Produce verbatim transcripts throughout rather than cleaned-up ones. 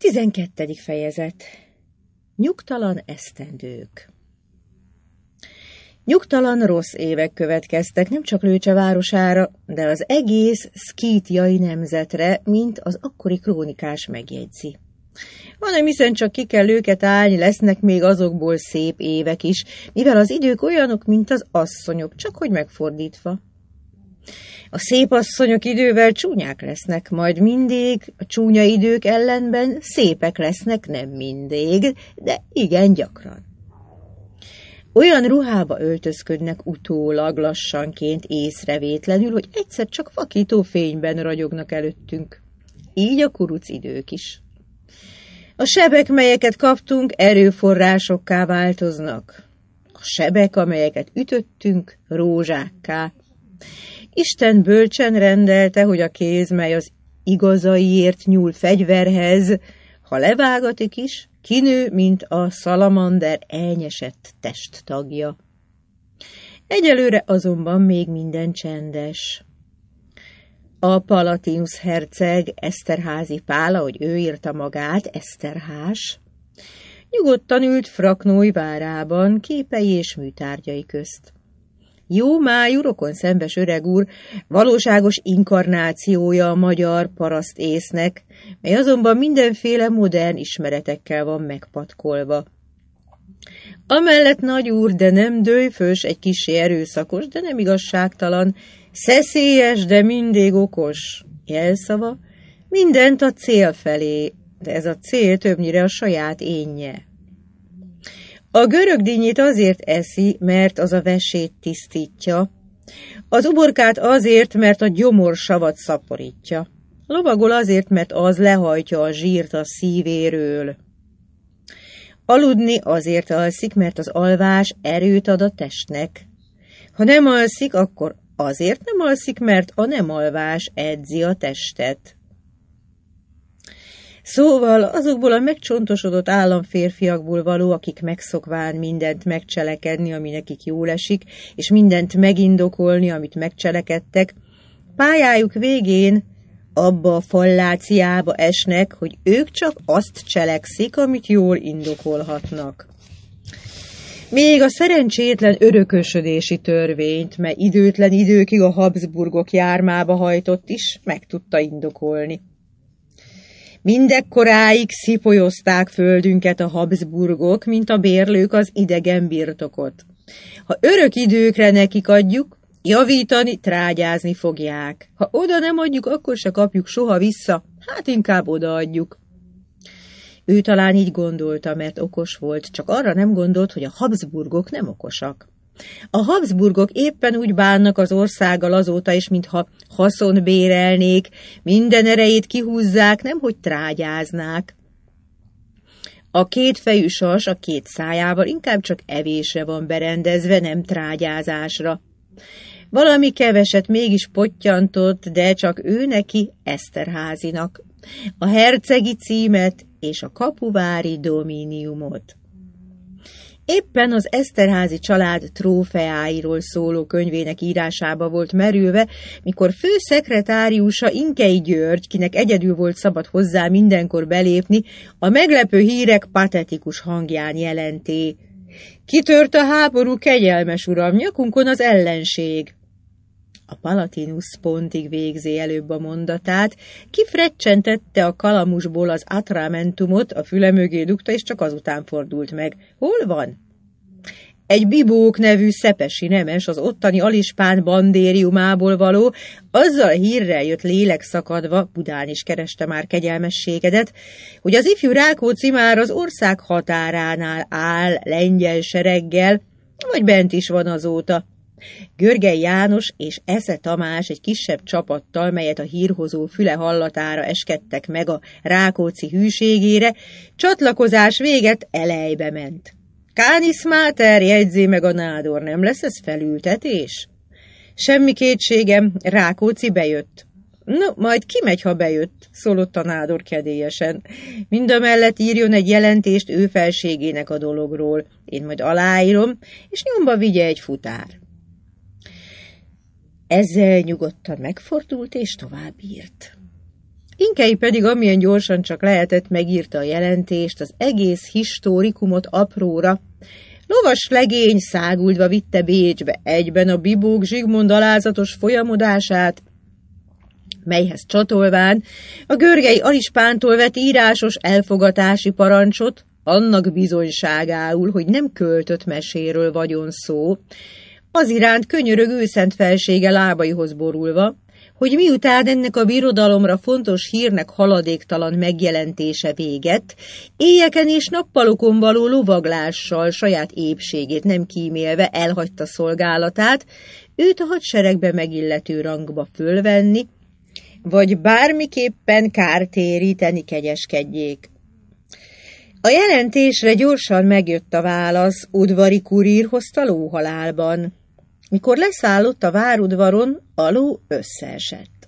Tizenkettedik fejezet. Nyugtalan esztendők. Nyugtalan rossz évek következtek nem csak Lőcse városára, de az egész szkítiai nemzetre, mint az akkori krónikás megjegyzi. Hanem hiszen csak ki kell őket állni, lesznek még azokból szép évek is, mivel az idők olyanok, mint az asszonyok, csak hogy megfordítva. A szép asszonyok idővel csúnyák lesznek, majd mindig, a csúnya idők ellenben szépek lesznek nem mindig, de igen gyakran. Olyan ruhába öltözködnek utólag lassanként észrevétlenül, hogy egyszer csak vakító fényben ragyognak előttünk. Így a kuruc idők is. A sebek, melyeket kaptunk, erőforrásokká változnak. A sebek, amelyeket ütöttünk, rózsákká. Isten bölcsen rendelte, hogy a kéz, mely az igazaiért nyúl fegyverhez, ha levágatik is, kinő, mint a szalamander elnyesett testtagja. Egyelőre azonban még minden csendes. A Palatinus herceg Eszterházy Pál, ahogy ő írta magát, Eszterhás, nyugodtan ült Fraknói várában, képei és műtárgyai közt. Jó májú, rokon szembes öreg úr, valóságos inkarnációja a magyar parasztésznek, mely azonban mindenféle modern ismeretekkel van megpatkolva. Amellett nagy úr, de nem dőfös, egy kissé erőszakos, de nem igazságtalan, szeszélyes, de mindig okos jelszava, mindent a cél felé, de ez a cél többnyire a saját énje. A görögdínyét azért eszi, mert az a vesét tisztítja, az uborkát azért, mert a gyomorsavat szaporítja, lovagol azért, mert az lehajtja a zsírt a szívéről. Aludni azért alszik, mert az alvás erőt ad a testnek. Ha nem alszik, akkor azért nem alszik, mert a nem alvás edzi a testet. Szóval azokból a megcsontosodott államférfiakból való, akik megszokván mindent megcselekedni, ami nekik jól esik, és mindent megindokolni, amit megcselekedtek, pályájuk végén abba a falláciába esnek, hogy ők csak azt cselekszik, amit jól indokolhatnak. Még a szerencsétlen örökösödési törvényt, mely időtlen időkig a Habsburgok jármába hajtott is, meg tudta indokolni. Mindekkoráig szipolyozták földünket a Habsburgok, mint a bérlők az idegen birtokot. Ha örök időkre nekik adjuk, javítani, trágyázni fogják. Ha oda nem adjuk, akkor se kapjuk soha vissza, hát inkább odaadjuk. Ő talán így gondolta, mert okos volt, csak arra nem gondolt, hogy a Habsburgok nem okosak. A Habsburgok éppen úgy bánnak az országgal azóta is, mintha haszon bérelnék, minden erejét kihúzzák, nemhogy trágyáznák. A kétfejű sas a két szájával inkább csak evésre van berendezve, nem trágyázásra. Valami keveset mégis pottyantott, de csak ő neki, Eszterházinak, a hercegi címet és a kapuvári domíniumot. Éppen az Eszterházy család trófeáiról szóló könyvének írásába volt merülve, mikor főszekretáriusa Inkey György, kinek egyedül volt szabad hozzá mindenkor belépni, a meglepő hírek patetikus hangján jelenté: kitört a háború, kegyelmes uram, nyakunkon az ellenség. A Palatinus pontig végzi előbb a mondatát, kifrecsentette a kalamusból az atramentumot, a füle mögé dugta, és csak azután fordult meg. Hol van? Egy Bibók nevű szepesi nemes, az ottani alispán bandériumából való, azzal a hírrel jött lélek szakadva, Budán is kereste már kegyelmességedet, hogy az ifjú Rákóczi már az ország határánál áll lengyel sereggel, vagy bent is van azóta. Görgely János és Esze Tamás egy kisebb csapattal, melyet a hírhozó füle hallatára eskedtek meg a Rákóczi hűségére, csatlakozás véget elejbe ment. Canis Mater, jegyzé meg a nádor, nem lesz ez felültetés? Semmi kétségem, Rákóczi bejött. No, majd kimegy, ha bejött, szólott a nádor kedélyesen. Mindamellett írjon egy jelentést ő felségének a dologról. Én majd aláírom, és nyomba vigye egy futár. Ezzel nyugodtan megfordult, és tovább írt. Inkei pedig amilyen gyorsan csak lehetett megírta a jelentést, az egész historikumot apróra. Lovas legény száguldva vitte Bécsbe egyben a Bibók Zsigmond alázatos folyamodását, melyhez csatolván a Görgei Alispántól vett írásos elfogatási parancsot, annak bizonyságául, hogy nem költött meséről vagyon szó, az iránt könyörög őszent felsége lábaihoz borulva, hogy miután ennek a birodalomra fontos hírnek haladéktalan megjelentése véget, éjeken és nappalokon való lovaglással saját épségét nem kímélve elhagyta szolgálatát, őt a hadseregbe megillető rangba fölvenni, vagy bármiképpen kártéríteni kegyeskedjék. A jelentésre gyorsan megjött a válasz, udvari kurír hozta lóhalálban. Mikor leszállott a várudvaron, a ló összeesett.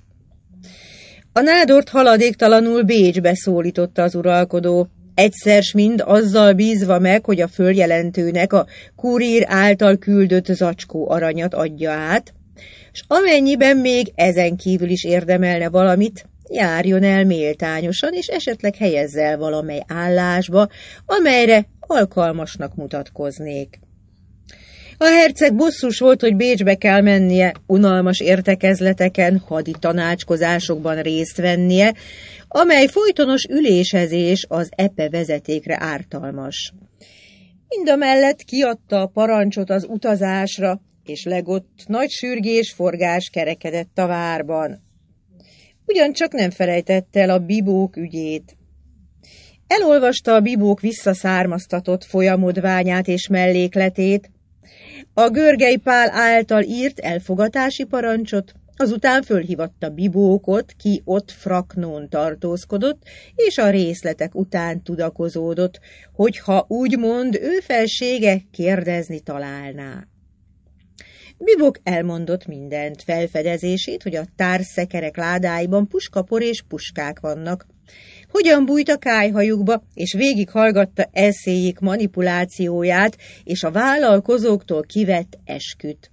A nádort haladéktalanul Bécsbe szólította az uralkodó, egyszer s mind azzal bízva meg, hogy a följelentőnek a kurír által küldött zacskó aranyat adja át, s amennyiben még ezen kívül is érdemelne valamit, járjon el méltányosan, és esetleg helyezze el valamely állásba, amelyre alkalmasnak mutatkoznék. A herceg bosszus volt, hogy Bécsbe kell mennie, unalmas értekezleteken, hadi tanácskozásokban részt vennie, amely folytonos ülésezés az epe vezetékre ártalmas. Mindamellett kiadta a parancsot az utazásra, és legott nagy sürgés forgás kerekedett a várban. Ugyancsak nem felejtette el a bibók ügyét. Elolvasta a bibók visszaszármaztatott folyamodványát és mellékletét, a Görgei Pál által írt elfogatási parancsot, azután fölhívatta bibókot, ki ott Fraknón tartózkodott, és a részletek után tudakozódott, hogyha úgymond ő felsége kérdezni találná. Bibók elmondott mindent, felfedezését, hogy a társzekerek ládáiban puskapor és puskák vannak, hogyan bújt a kályhajukba, és végighallgatta eszéjék manipulációját és a vállalkozóktól kivett esküt.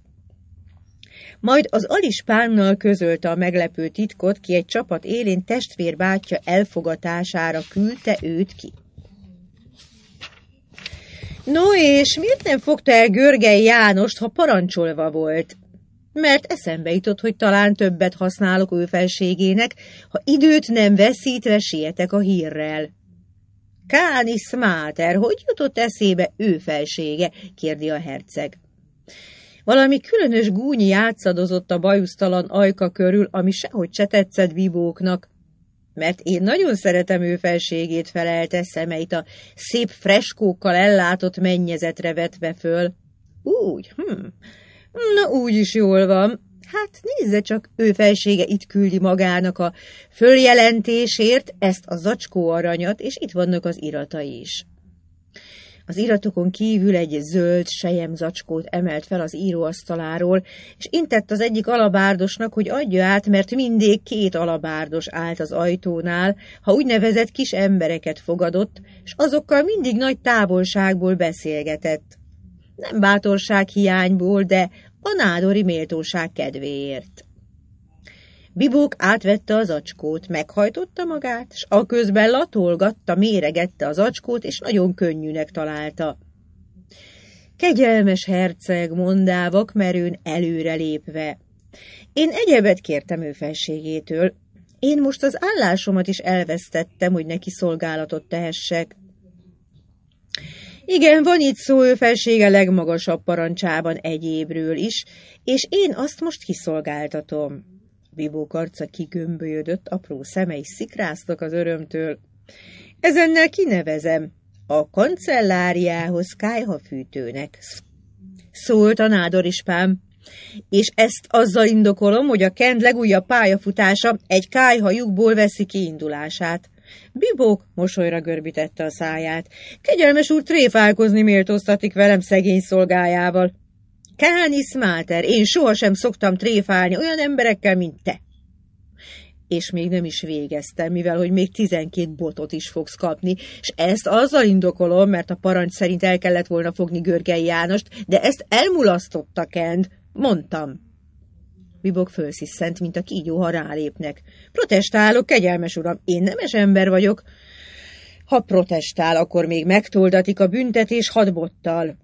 Majd az Alispánnal közölte a meglepő titkot, ki egy csapat élén testvérbátyja elfogatására küldte őt ki. No, és miért nem fogta el Görgei Jánost, ha parancsolva volt? Mert eszembe jutott, hogy talán többet használok ő felségének, ha időt nem veszítve sietek a hírrel. Canis Mater, hogy jutott eszébe ő felsége? Kérdi a herceg. Valami különös gúnyi játszadozott a bajusztalan ajka körül, ami sehogy se tetszett bibóknak. Mert én nagyon szeretem ő felségét, felelte, szemeit a szép freskókkal ellátott mennyezetre vetve föl. Úgy, hm, na úgy is jól van. Hát nézze csak, ő felsége itt küldi magának a följelentésért ezt a zacskó aranyat, és itt vannak az iratai is. Az iratokon kívül egy zöld sejem zacskót emelt fel az íróasztaláról, és intett az egyik alabárdosnak, hogy adja át, mert mindig két alabárdos állt az ajtónál, ha úgynevezett kis embereket fogadott, és azokkal mindig nagy távolságból beszélgetett. Nem bátorság hiányból, de a nádori méltóság kedvéért. Bibók átvette az zacskót, meghajtotta magát, s aközben latolgatta, méregette az zacskót, és nagyon könnyűnek találta. Kegyelmes herceg, mondá vakmerőn előrelépve. Én egyebet kértem ő felségétől. Én most az állásomat is elvesztettem, hogy neki szolgálatot tehessek. Igen, van itt szó ő felsége legmagasabb parancsában egyébről is, és én azt most kiszolgáltatom. Bibók arca kigömbölyödött, apró szemei szikráztak az örömtől. Ezennel kinevezem a kancelláriához kályhafűtőnek, szólt a nádorispám, és ezt azzal indokolom, hogy a Kend legújabb pályafutása egy kályhajukból veszi kiindulását. Bibók mosolyra görbítette a száját. Kegyelmes úr tréfálkozni méltóztatik velem szegény szolgájával. Canis Mater, én sohasem szoktam tréfálni olyan emberekkel, mint te. És még nem is végeztem, mivel hogy még tizenkét botot is fogsz kapni, és ezt azzal indokolom, mert a parancs szerint el kellett volna fogni Görgei Jánost, de ezt elmulasztotta Kend, mondtam. Bibok fölsziszent, mint a kígyó, ha rálépnek. Protestálok, kegyelmes uram, én nemes ember vagyok. Ha protestál, akkor még megtoldatik a büntetés hadbottal.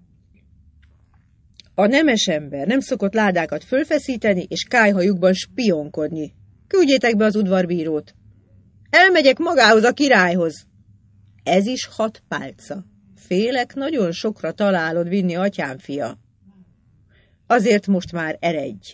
A nemes ember nem szokott ládákat fölfeszíteni, és kályhajukban spionkodni. Küldjétek be az udvarbírót. Elmegyek magához, a királyhoz. Ez is hat pálca. Félek, nagyon sokra találod vinni, atyám fia. Azért most már eredj.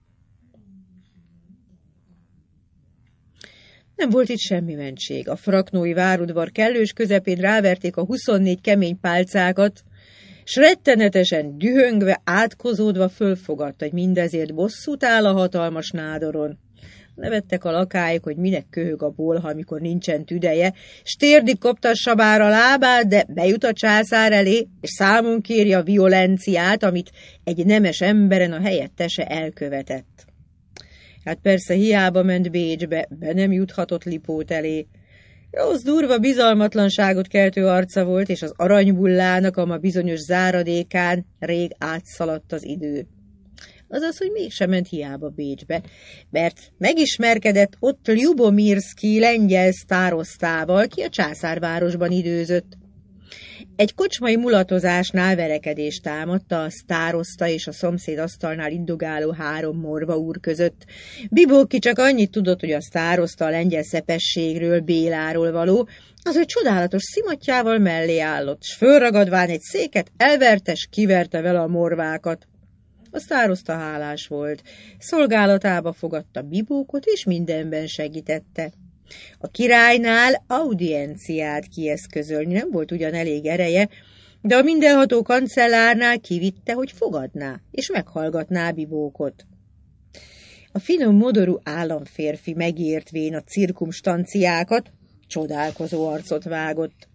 Nem volt itt semmi mentség. A fraknói várudvar kellős közepén ráverték a huszonnégy kemény pálcákat, s rettenetesen dühöngve, átkozódva fölfogadt, hogy mindezért bosszút áll a hatalmas nádoron. Nevettek a lakályok, hogy minek köhög a bolha, amikor nincsen tüdeje, s térdig koptassa bár a lábát, de bejut a császár elé, és számon kéri a violenciát, amit egy nemes emberen a helyettese elkövetett. Hát persze hiába ment Bécsbe, be nem juthatott Lipót elé. Rossz durva bizalmatlanságot keltő arca volt, és az aranybullának a ma bizonyos záradékán rég átszaladt az idő. Azaz, hogy mégsem ment hiába Bécsbe, mert megismerkedett ott Ljubomirszky lengyel sztárosztával, ki a császárvárosban időzött. Egy kocsmai mulatozásnál verekedést támadta a sztároszta és a szomszéd asztalnál indogáló három morva úr között. Bibóki csak annyit tudott, hogy a sztároszta a lengyel szepességről, Béláról való, az ő csodálatos szimatjával mellé állott, s fölragadván egy széket elverte, s kiverte vele a morvákat. A sztároszta hálás volt, szolgálatába fogadta Bibókot, és mindenben segítette. A királynál audienciát kieszközölni nem volt ugyan elég ereje, de a mindenható kancellárnál kivitte, hogy fogadná, és meghallgatná Bibókot. A finom modorú államférfi megértvén a cirkumstanciákat, csodálkozó arcot vágott.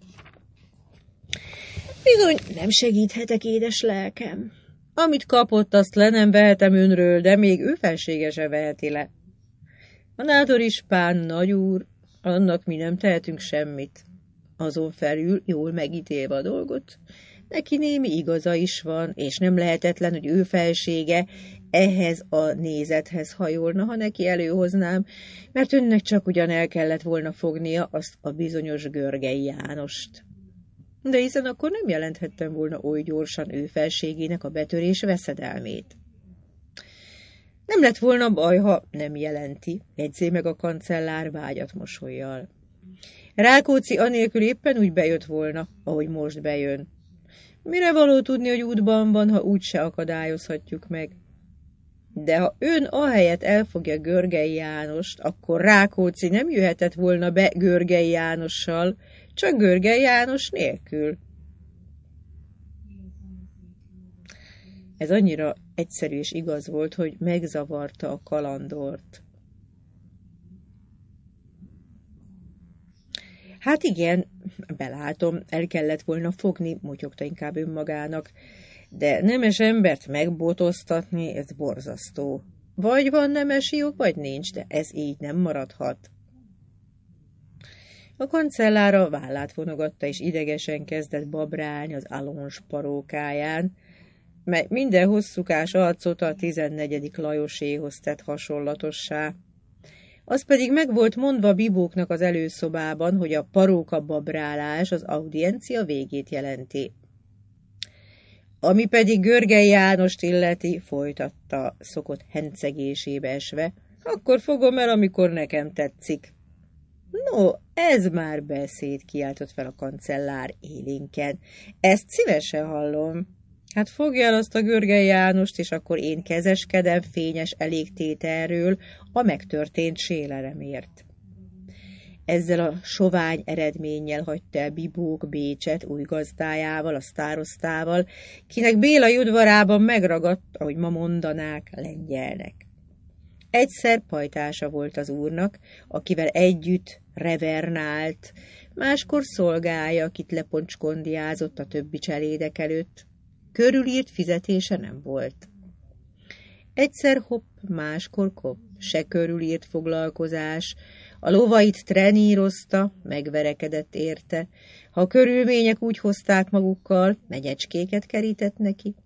Bizony, nem segíthetek, édes lelkem. Amit kapott, azt le nem vehetem önről, de még ő felsége se veheti le. A nádor ispán, nagyúr, annak mi nem tehetünk semmit. Azon felül, jól megítélve a dolgot, neki némi igaza is van, és nem lehetetlen, hogy ő felsége ehhez a nézethez hajolna, ha neki előhoznám, mert önnek csak ugyan el kellett volna fognia azt a bizonyos Görgei Jánost. De hiszen akkor nem jelenthettem volna oly gyorsan ő felségének a betörés veszedelmét. Nem lett volna baj, ha nem jelenti, jegyzé meg a kancellár vágyat mosollyal. Rákóczi anélkül éppen úgy bejött volna, ahogy most bejön. Mire való tudni, hogy útban van, ha úgyse akadályozhatjuk meg? De ha ön ahelyett elfogja Görgei Jánost, akkor Rákóczi nem jöhetett volna be Görgei Jánossal, csak Görgei János nélkül. Ez annyira egyszerű és igaz volt, hogy megzavarta a kalandort. Hát igen, belátom, el kellett volna fogni, motyogta inkább önmagának, de nemes embert megbotoztatni, ez borzasztó. Vagy van nemesi jog, vagy nincs, de ez így nem maradhat. A kancellára vállát vonogatta, és idegesen kezdett babrálni az alons parókáján, mely minden hosszúkás arcot a tizennegyedik Lajoséhoz tett hasonlatossá. Az pedig meg volt mondva Bibóknak az előszobában, hogy a paróka babrálás az audiencia végét jelenti. Ami pedig Görgei Jánost illeti, folytatta szokott hencegésébe esve, akkor fogom el, amikor nekem tetszik. No, ez már beszéd, kiáltott fel a kancellár élénken. Ezt szívesen hallom. Hát fogja el azt a Görgei Jánost, és akkor én kezeskedem fényes elégtételről a megtörtént sélelemért. Ezzel a sovány eredménnyel hagyta el Bibók Bécset új gazdájával, a sztárosztával, kinek Béla udvarában megragadt, ahogy ma mondanák, lengyelnek. Egyszer pajtása volt az úrnak, akivel együtt revernált, máskor szolgája, akit leponcskondiázott a többi cselédek előtt. Körülírt fizetése nem volt. Egyszer hopp, máskor kopp, se körülírt foglalkozás, a lovait trenírozta, megverekedett érte, ha a körülmények úgy hozták magukkal, megyecskéket kerített neki,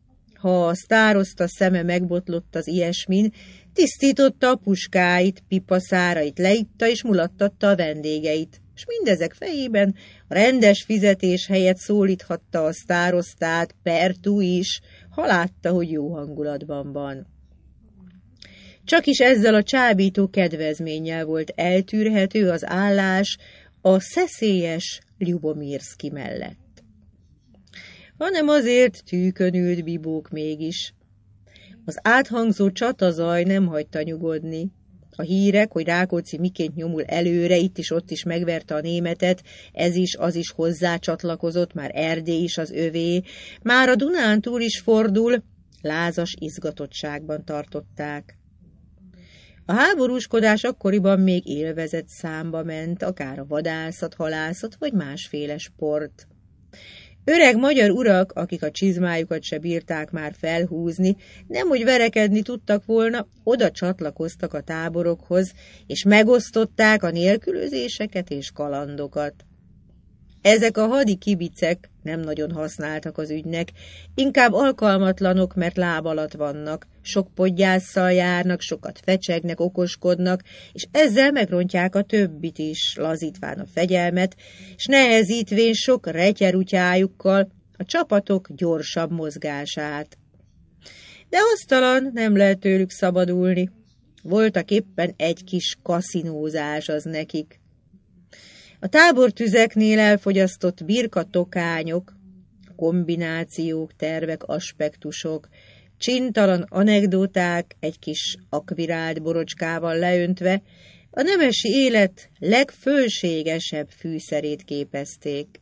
Ha a sztározta szeme megbotlott az ilyesmin, tisztította a puskáit, pipaszárait leitta és mulattatta a vendégeit, s mindezek fejében a rendes fizetés helyett szólíthatta a sztároztát, Pertú is, ha látta, hogy jó hangulatban van. Csak is ezzel a csábító kedvezménnyel volt eltűrhető az állás a szeszélyes Ljubomirszky mellett. Hanem azért tűkön ült Bibók mégis. Az áthangzó csatazaj nem hagyta nyugodni. A hírek, hogy Rákóczi miként nyomul előre, itt is ott is megverte a németet, ez is, az is hozzá csatlakozott, már Erdély is az övé, már a Dunántúl is fordul, lázas izgatottságban tartották. A háborúskodás akkoriban még élvezett számba ment, akár a vadászat, halászat vagy másféle sport. Öreg magyar urak, akik a csizmájukat se bírták már felhúzni, nemhogy verekedni tudtak volna, oda csatlakoztak a táborokhoz, és megosztották a nélkülözéseket és kalandokat. Ezek a hadi kibicek nem nagyon használtak az ügynek, inkább alkalmatlanok, mert láb alatt vannak, sok podgyásszal járnak, sokat fecsegnek, okoskodnak, és ezzel megrontják a többit is, lazítván a fegyelmet, és nehezítvén sok retyerutyájukkal a csapatok gyorsabb mozgását. De hasztalan nem lehet tőlük szabadulni. Voltak éppen egy kis kaszinózás az nekik. A tábortüzeknél elfogyasztott birkatokányok, kombinációk, tervek, aspektusok, csintalan anekdoták egy kis akvirált borocskával leöntve a nemesi élet legfölségesebb fűszerét képezték.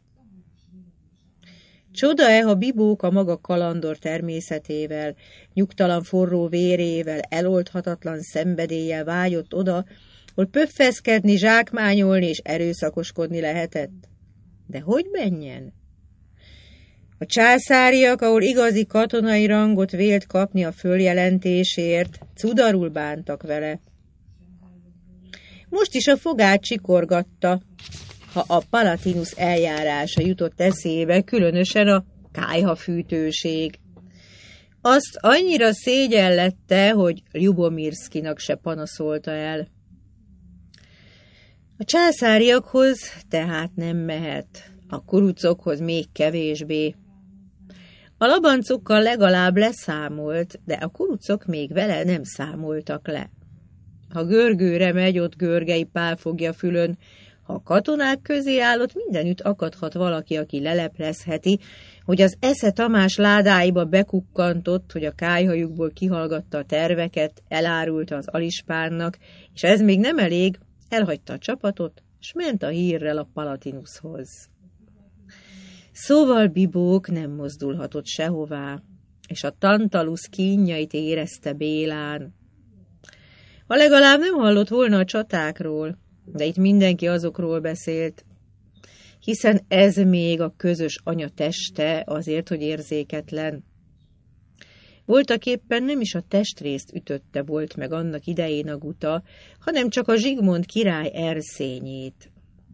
Csoda-e, ha Bibók a maga kalandor természetével, nyugtalan forró vérével, eloldhatatlan szenvedéllyel vágyott oda, hol pöffeszkedni, zsákmányolni és erőszakoskodni lehetett. De hogy menjen? A császáriak, ahol igazi katonai rangot vélt kapni a följelentésért, cudarul bántak vele. Most is a fogát csikorgatta, ha a Palatinus eljárása jutott eszébe, különösen a kályhafűtőség. Azt annyira szégyellette, hogy Ljubomirszkynak se panaszolta el. A császáriakhoz tehát nem mehet, a kurucokhoz még kevésbé. A labancokkal legalább leszámolt, de a kurucok még vele nem számoltak le. Ha Görgőre megy, ott Görgei Pál fogja fülön, ha a katonák közé állott, mindenütt akadhat valaki, aki leleplezheti, hogy az Esze Tamás ládáiba bekukkantott, hogy a kályhajukból kihallgatta a terveket, elárulta az Alispánnak, és ez még nem elég, elhagyta a csapatot, és ment a hírrel a Palatinushoz. Szóval Bibók nem mozdulhatott sehová, és a Tantalus kínjait érezte Bélán. Ha legalább nem hallott volna a csatákról, de itt mindenki azokról beszélt, hiszen ez még a közös anya teste azért, hogy érzéketlen. Voltaképpen nem is a testrészt ütötte volt meg annak idején a guta, hanem csak a Zsigmond király erszényét.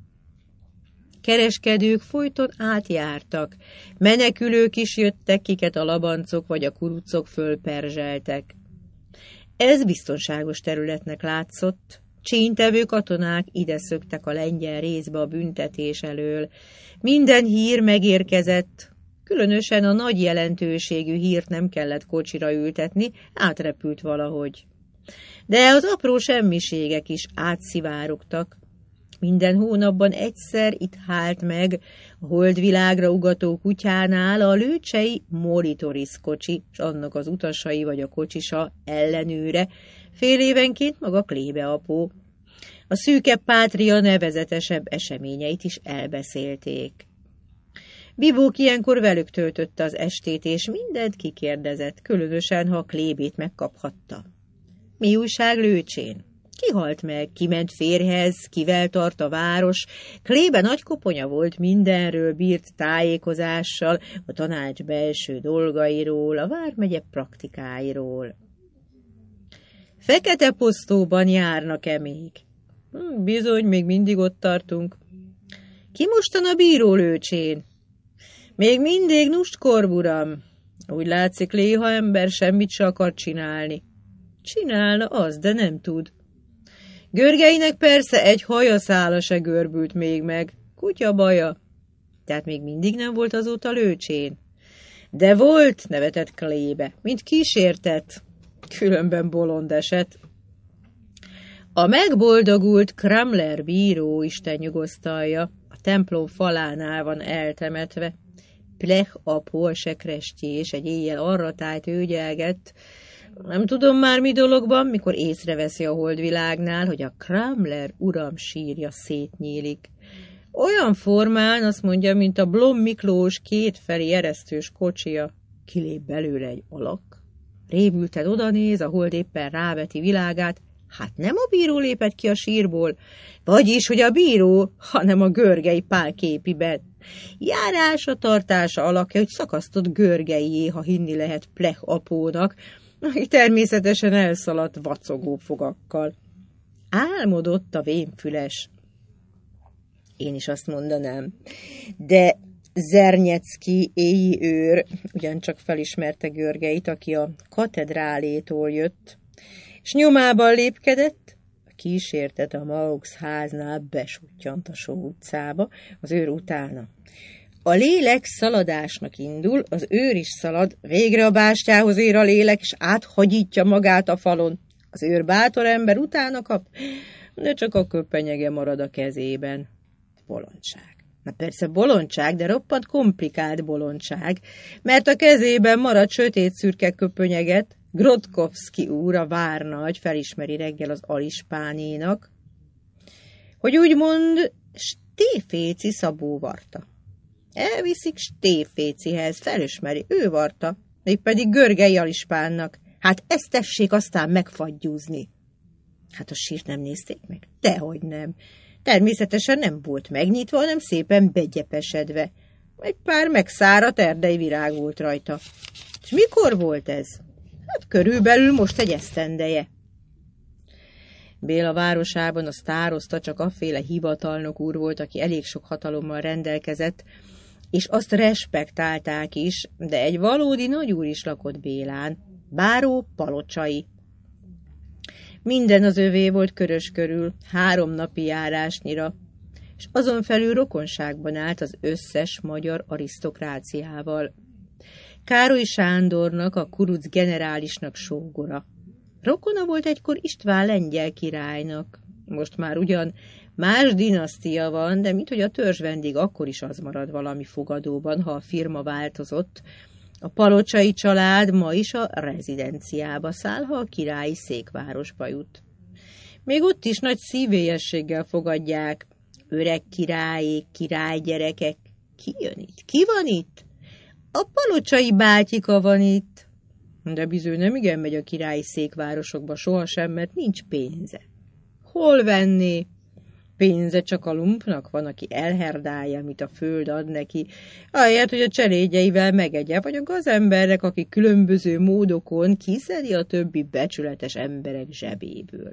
Kereskedők folyton átjártak, menekülők is jöttek, kiket a labancok vagy a kurucok fölperzseltek. Ez biztonságos területnek látszott, csíntevő katonák ide szöktek a lengyel részbe a büntetés elől. Minden hír megérkezett, különösen a nagy jelentőségű hírt nem kellett kocsira ültetni, átrepült valahogy. De az apró semmiségek is átszivárogtak. Minden hónapban egyszer itt hált meg a holdvilágra ugató kutyánál a lőcsei Moritoris kocsi, s annak az utasai vagy a kocsisa ellenőre, fél évenként maga Klébe apó. A szűke pátria nevezetesebb eseményeit is elbeszélték. Bibók ilyenkor velük töltötte az estét, és mindent kikérdezett, különösen, ha a Klébét megkaphatta. Mi újság Lőcsén? Ki halt meg, ki ment férjhez, kivel tart a város? Klébe nagy koponya volt, mindenről bírt tájékozással, a tanács belső dolgairól, a vármegye praktikáiról. Fekete Posztóban járnak-e még? Hm, bizony, még mindig ott tartunk. Ki mostan a bíró Lőcsén? Még mindig Nustkorb uram. Úgy látszik, Léha ember semmit se akar csinálni. Csinálna az, de nem tud. Görgeinek persze egy hajaszála se görbült még meg. Kutya baja. Tehát még mindig nem volt azóta lőcsén. De volt, nevetett Klébe, mint kísértett. Különben bolond esett. A megboldogult Cramler bíró, Isten nyugosztalja, a templom falánál van eltemetve. Plech apó, a sekrestjés, egy éjjel arra tájt őgyelgett. Nem tudom már mi dologban, mikor észreveszi a holdvilágnál, hogy a Cramler uram sírja szétnyílik. Olyan formán, azt mondja, mint a Blom Miklós kétfelé eresztős kocsia. Kilép belőle egy alak. Rémülten odanéz, a hold éppen ráveti világát. Hát nem a bíró lépett ki a sírból, vagyis, hogy a bíró, hanem a Görgei Pál képiben. Járása, tartása alakja, hogy szakasztott Görgeié, ha hinni lehet Plech apónak, aki természetesen elszaladt vacogó fogakkal. Álmodott a vénfüles. Én is azt mondanám. De Zernyecki éji őr ugyancsak felismerte Görgeit, aki a katedrálétól jött, és nyomában lépkedett, a kísértet a Maux háznál besuttyant a Só utcába, az őr utána. A lélek szaladásnak indul, az őr is szalad, végre a bástyához ér a lélek, és áthagyítja magát a falon. Az őr bátor ember utána kap, de csak a köpenyege marad a kezében. Bolondság. Na persze bolondság, de roppant komplikált bolondság, mert a kezében marad sötét szürke köpönyeget. Grotkovszki úr, a várnagy felismeri reggel az alispánénak, hogy úgymond Stéféci Szabó varta. Elviszik Stéfécihez, felismeri, ő varta, mégpedig Görgei alispánnak. Hát ezt tessék aztán megfagyúzni. Hát a sírt nem nézték meg? Dehogy nem. Természetesen nem volt megnyitva, hanem szépen begyepesedve. Egy pár megszáradt erdei virág volt rajta. És mikor volt ez? Hát körülbelül most egy esztendeje. Béla városában a sztározta csak afféle hivatalnok úr volt, aki elég sok hatalommal rendelkezett, és azt respektálták is, de egy valódi nagyúr is lakott Bélán, báró Palocsai. Minden az övé volt körös körül, három napi járásnyira, és azon felül rokonságban állt az összes magyar arisztokráciával. Károly Sándornak, a kuruc generálisnak sógora. Rokona volt egykor István lengyel királynak. Most már ugyan más dinasztia van, de minthogy a törzs vendég akkor is az marad valami fogadóban, ha a firma változott. A Palocsai család ma is a rezidenciába száll, ha a királyi székvárosba jut. Még ott is nagy szívélyességgel fogadják. Öreg királyék, királygyerekek. Ki jön itt? Ki van itt? A Palocsai bátyika van itt. De bizony nem igen megy a királyi székvárosokba sohasem, mert nincs pénze. Hol venné? Pénze csak a lumpnak van, aki elherdálja, amit a föld ad neki, ahelyett, hogy a cselédjeivel megegye, vagy a gazembernek, aki különböző módokon kiszedi a többi becsületes emberek zsebéből.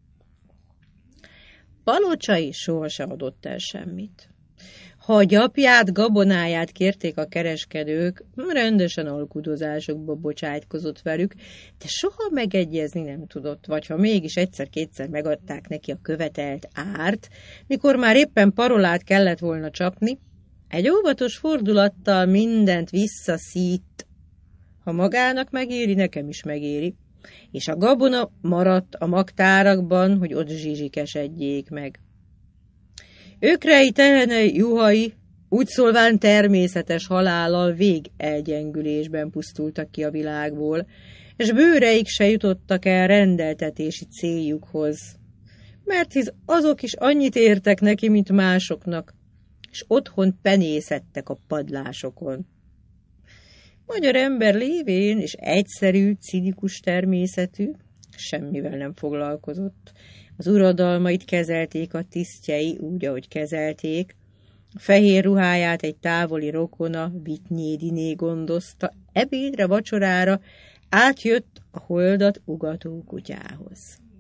Palocsai sohasem adott el semmit. Ha a gyapját, gabonáját kérték a kereskedők, rendesen alkudozásokba bocsájtkozott velük, de soha megegyezni nem tudott, vagy ha mégis egyszer-kétszer megadták neki a követelt árt, mikor már éppen parolát kellett volna csapni, egy óvatos fordulattal mindent visszaszít. Ha magának megéri, nekem is megéri, és a gabona maradt a magtárakban, hogy ott zsizsikesedjék meg. Ökrei, tehenei, juhai, úgy szólván természetes halállal végelgyengülésben pusztultak ki a világból, és bőreik se jutottak el rendeltetési céljukhoz, mert hisz azok is annyit értek neki, mint másoknak, és otthon penészettek a padlásokon. Magyar ember lévén és egyszerű, cinikus természetű, semmivel nem foglalkozott. Az uradalmait kezelték a tisztjei úgy, ahogy kezelték. A fehér ruháját egy távoli rokona, Vitnyédiné gondozta, ebédre, vacsorára átjött a holdat ugató kutyához.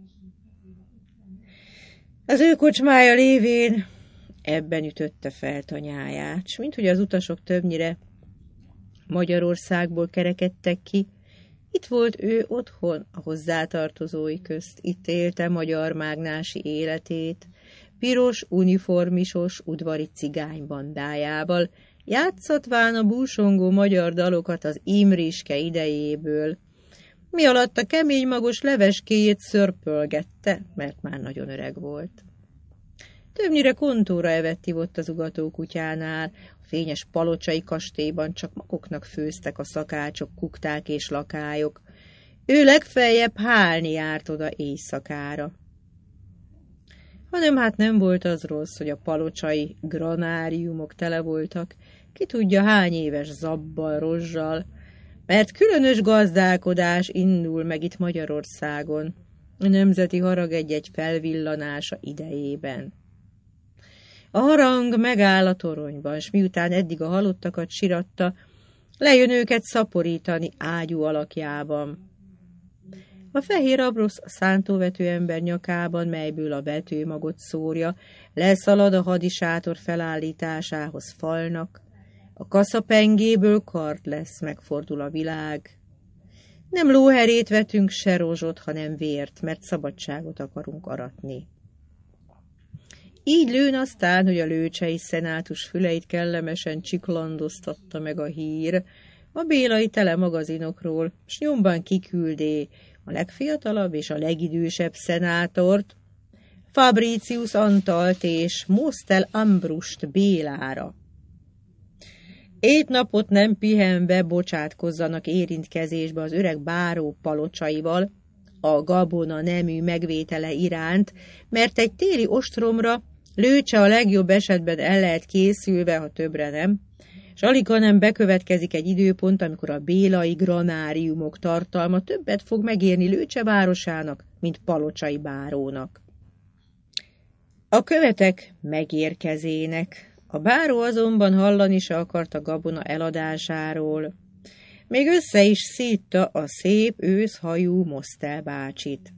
Az ő kocsmája lévén ebben ütötte fel tanyáját, s minthogy az utasok többnyire Magyarországból kerekedtek ki. Itt volt ő otthon, a hozzátartozói közt, itt élte magyar mágnási életét, piros, uniformisos, udvari cigánybandájával, játszatván a búsongó magyar dalokat az Imriske idejéből, mi alatt a kemény magos leveskéjét szörpölgette, mert már nagyon öreg volt. Többnyire kontóra evett ivott az ugatókutyánál, a fényes palocsai kastélyban csak maguknak főztek a szakácsok, kukták és lakályok. Ő legfeljebb hálni járt oda éjszakára. Hanem hát nem volt az rossz, hogy a palocsai granáriumok tele voltak, ki tudja hány éves zabbal, rozsal, mert különös gazdálkodás indul meg itt Magyarországon, a nemzeti harag egy-egy felvillanása idejében. A harang megáll a toronyban, s miután eddig a halottakat siratta, lejön őket szaporítani ágyú alakjában. A fehér abrosz a szántóvető ember nyakában, melyből a vetőmagot szórja, leszalad a hadisátor felállításához falnak, a kaszapengéből kard lesz, megfordul a világ. Nem lóherét vetünk, se rozsot, hanem vért, mert szabadságot akarunk aratni. Így lőn aztán, hogy a lőcsei szenátus füleit kellemesen csiklandoztatta meg a hír a bélai telemagazinokról, s nyomban kiküldé a legfiatalabb és a legidősebb szenátort, Fabricius Antalt és Mostel Ambrust Bélára. Ét napot nem pihenve bocsátkozzanak érintkezésbe az öreg báró palocsaival, a gabona nemű megvétele iránt, mert egy téli ostromra lőcse a legjobb esetben el lehet készülve, ha többre nem, s aligha nem bekövetkezik egy időpont, amikor a bélai granáriumok tartalma többet fog megérni Lőcse városának, mint palocsai bárónak. A követek megérkezének. A báró azonban hallani se akart a gabona eladásáról. Még össze is szítta a szép őszhajú Mostel bácsit.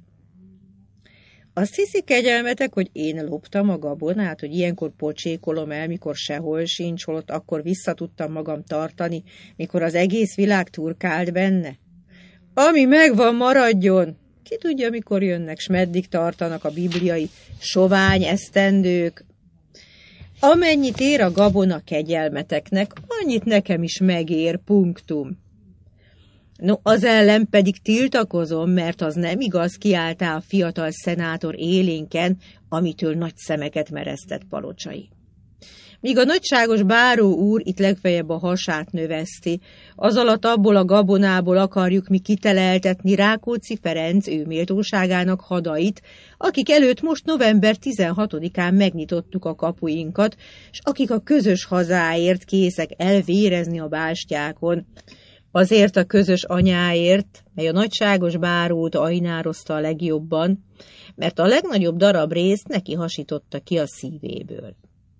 Azt hiszi kegyelmetek, hogy én loptam a gabonát, hogy ilyenkor pocsékolom el, mikor sehol sincs, holott akkor vissza tudtam magam tartani, mikor az egész világ turkált benne? Ami megvan, maradjon! Ki tudja, mikor jönnek, s meddig tartanak a bibliai sovány esztendők? Amennyit ér a gabona kegyelmeteknek, annyit nekem is megér, punktum. No, az ellen pedig tiltakozom, mert az nem igaz, kiáltál a fiatal szenátor élénken, amitől nagy szemeket meresztett palocsai. Míg a nagyságos báró úr itt legfeljebb a hasát növeszti, az alatt abból a gabonából akarjuk mi kiteleltetni Rákóczi Ferenc ő méltóságának hadait, akik előtt most november tizenhatodikán megnyitottuk a kapuinkat, s akik a közös hazáért készek elvérezni a bástyákon, azért a közös anyáért, mely a nagyságos bárót ajnározta a legjobban, mert a legnagyobb darab részt neki hasította ki a szívéből.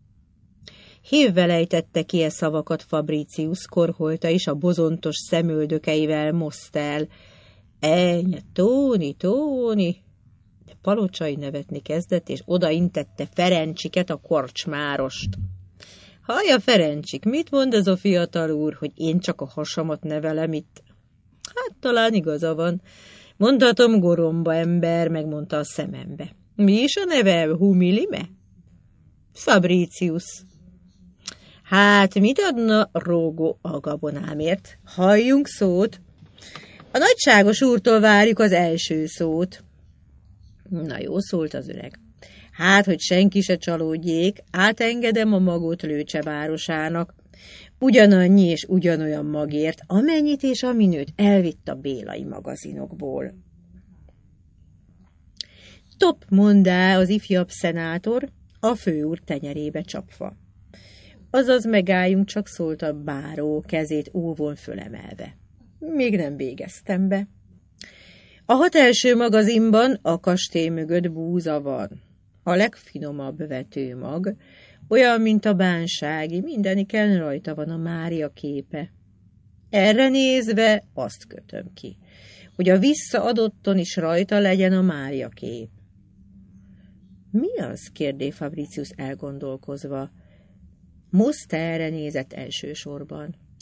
Hévvel ejtette ki e szavakat Fabricius, korholta is a bozontos szemöldökeivel Mostel. Eny, Tóni, Tóni! De palocsai nevetni kezdett, és odaintette Ferencsiket, a korcsmárost. Hallja, Ferencsik, mit mond ez a fiatal úr, hogy én csak a hasamat nevelem itt? Hát talán igaza van. Mondhatom, goromba ember, megmondta a szemembe. Mi is a neve, Humilime? Fabricius. Hát, mit adna Rógó a gabonámért? Halljunk szót. A nagyságos úrtól várjuk az első szót. Na jó, szólt az öreg. Hát, hogy senki se csalódjék, átengedem a magot Lőcse városának. Ugyanannyi és ugyanolyan magért, amennyit és aminőt elvitt a bélai magazinokból. Top, mondá az ifjabb szenátor, a főúr tenyerébe csapva. Azaz megálljunk, csak szólt a báró, kezét óvon fölemelve. Még nem végeztem be. A hat első magazinban a kastély mögött búza van. A legfinomabb vetőmag, olyan, mint a bánsági, mindeniken rajta van a Mária képe. Erre nézve azt kötöm ki, hogy a visszaadotton is rajta legyen a Mária kép. Mi az? Kérdé Fabricius elgondolkozva. Mostel erre nézett elsősorban.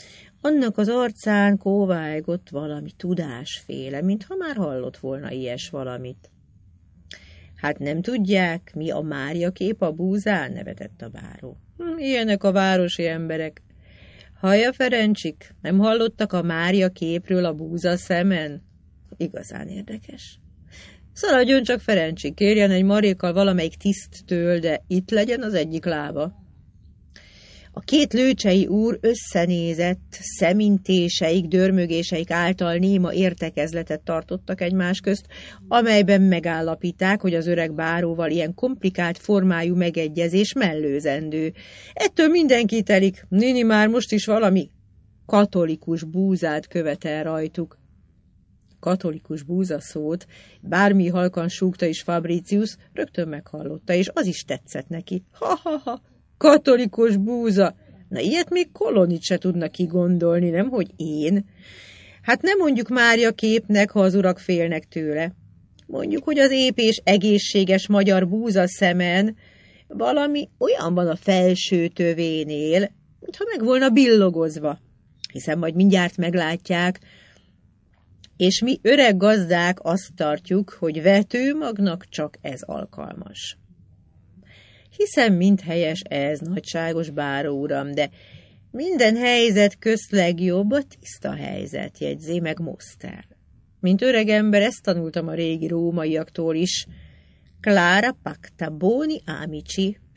Annak az arcán kóvájgott valami tudásféle, mintha már hallott volna ilyes valamit. Hát nem tudják, mi a Mária kép a búzán? Nevetett a báró. Hm, ilyenek a városi emberek. Hallja, Ferencsik, nem hallottak a Mária képről a búza szemen? Igazán érdekes. Szaladjon csak, Ferencsik, kérjen egy marékkal valamelyik tiszttől, de itt legyen az egyik lába. A két lőcsei úr összenézett, szemintéseik, dörmögéseik által néma értekezletet tartottak egymás közt, amelyben megállapíták, hogy az öreg báróval ilyen komplikált formájú megegyezés mellőzendő. Ettől mindenki telik, Nini már most is valami katolikus búzát követel rajtuk. Katolikus búza szót, bármi halkan súgta is Fabricius, rögtön meghallotta, és az is tetszett neki. Ha-ha-ha! Katolikus búza! Na, ilyet még Kolonit se tudna kigondolni, nemhogy én. Hát nem mondjuk Mária képnek, ha az urak félnek tőle. Mondjuk, hogy az ép és egészséges magyar búza szemen valami olyan van a felső tövénél, mintha meg volna billogozva. Hiszen majd mindjárt meglátják, és mi öreg gazdák azt tartjuk, hogy vetőmagnak csak ez alkalmas. Hiszem, mind helyes ez, nagyságos báró uram, de minden helyzet közt legjobb a tiszta helyzet, jegyzé meg Moszter. Mint öreg ember, ezt tanultam a régi rómaiaktól is. Clara pacta boni amici,